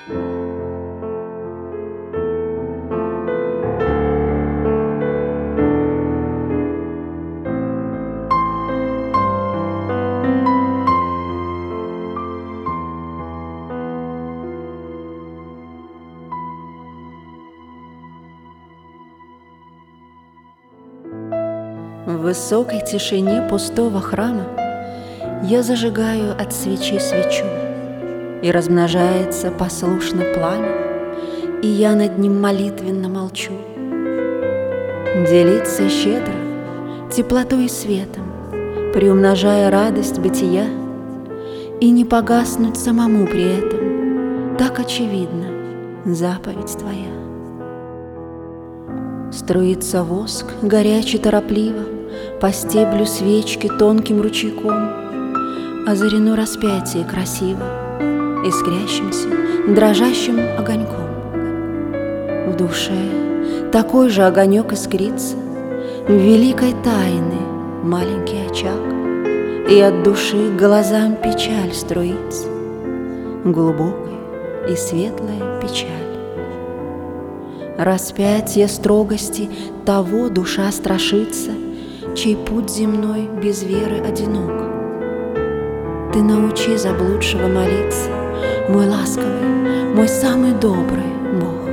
В высокой тишине пустого храма я зажигаю от свечи свечу, и размножается послушно пламя, и я над ним молитвенно молчу. Делиться щедро теплотой и светом, приумножая радость бытия, и не погаснуть самому при этом, так очевидно заповедь твоя. Струится воск, горячий торопливо, по стеблю свечки тонким ручейком, озарено распятие красиво, искрящимся, дрожащим огоньком. В душе такой же огонек искрится, в великой тайны маленький очаг, и от души к глазам печаль струится, глубокая и светлая печаль. Распятие строгости того душа страшится, чей путь земной без веры одинок. Ты научи заблудшего молиться, мой ласковый, мой самый добрый Бог.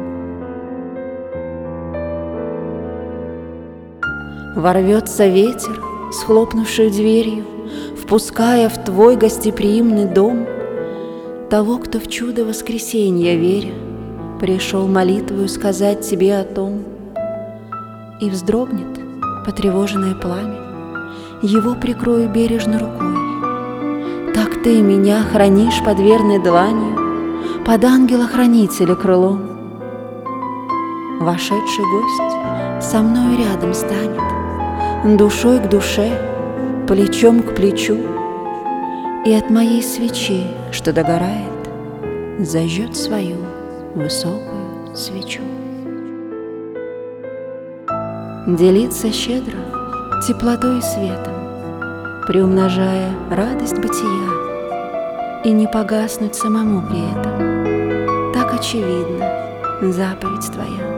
Ворвется ветер, схлопнувший дверью, впуская в твой гостеприимный дом того, кто в чудо воскресенья веря пришел молитвою сказать тебе о том, и вздрогнет потревоженное пламя, его прикрою бережно рукой. Так ты меня хранишь под верной дланью, под ангела-хранителя крылом. Вошедший гость со мною рядом станет, душой к душе, плечом к плечу, и от моей свечи, что догорает, зажжет свою высокую свечу. Делиться щедро теплотой и светом, приумножая радость бытия, и не погаснуть самому при этом, так очевидно заповедь твоя.